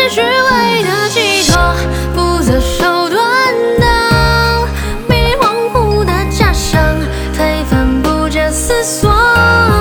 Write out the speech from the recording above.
是虚伪的寄托，不择手段的迷离恍惚的假象，推翻不假思索。